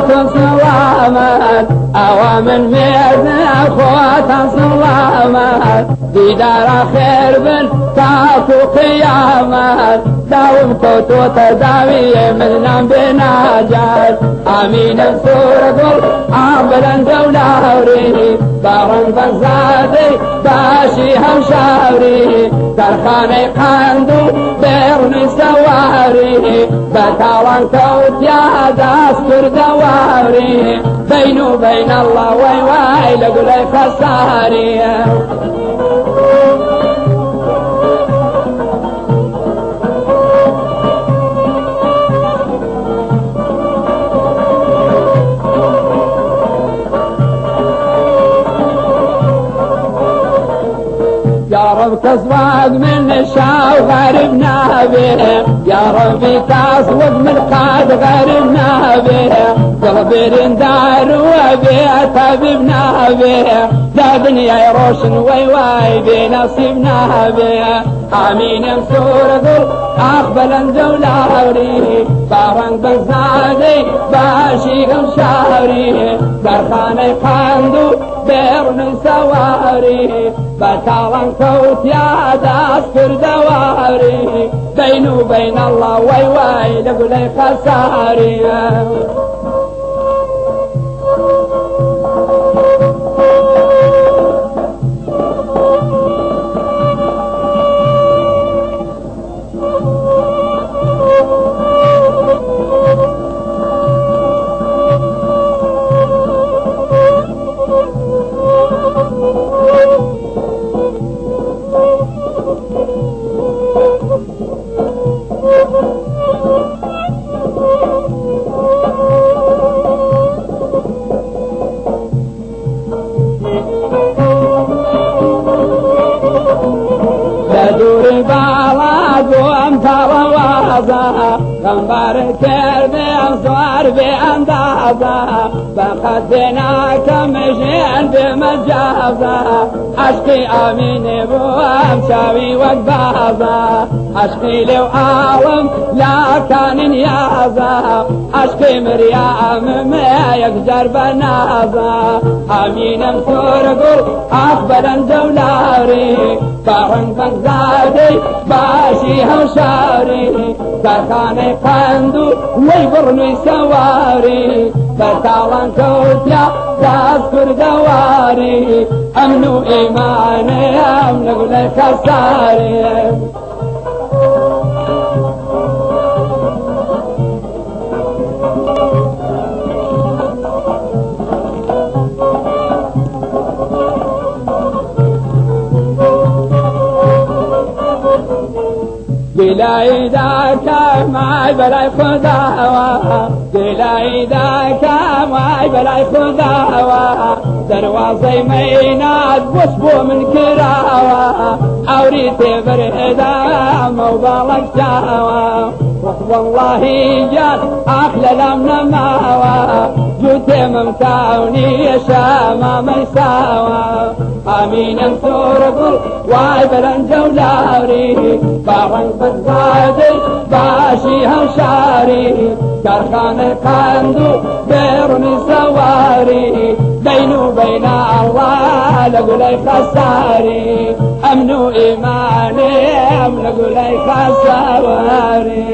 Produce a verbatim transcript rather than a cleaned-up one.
أخوات سلامات أوامن ميزن أخوات سلامات في دار خير بن تاكو قيامات داوم كوتو تداوي من بناجات آمين سورة قل عاملا دولاري بارن بزادي باشي هم شاوري ترخاني قاندو بيرني سواري بتالان كوت يا داستر دواري بينو بين الله واي واي لقلي خساري يا رب تصوق من الشاو غربنا به يا ربي تصوق من قاد غربنا به قلبي رندار وبيت ببنا به لا دنيا يروشن واي واي بنصيبنا به آمين يمسور ذل أقبل جولاري بارن بزادي باشي شاري برخاني قاندو بيرن سواري بتالان كوت يا داستر دواري بينو بين الله واي واي لقلي خساري دوري بالاد وامتر وازا غنبر كربي امسوار باندازا بقدناك مشين بمجازا عشقي امين بو امشاوي وقبازا عشقي لو عالم لا كان يازا عشقي مريم ما يقدر بنازا امين امسور قل اقبل جولاري بارن بزادي باشي هوشاري كرخاني قندو ويبرني سواري بتالان كوتيا تذكر دواري امنو ايماني امنو لك خساري دلاي ذاك معي بلاي خداوا دلاي ذاك معي بلاي خداوا دروازي ميناد وصبو من كراوا اوريتي برهدا موبالك جاوا والله جات احلى لمنا ماوا جوتي ممتاوني يا شاما ميساوا امين انصر قل وايبلا جولاري بارن بزادي باشي هوشاري كرخاني قاندو بيرني سواري بينو بين الله لقلي خساري امنو ايماني ام لقلي خساري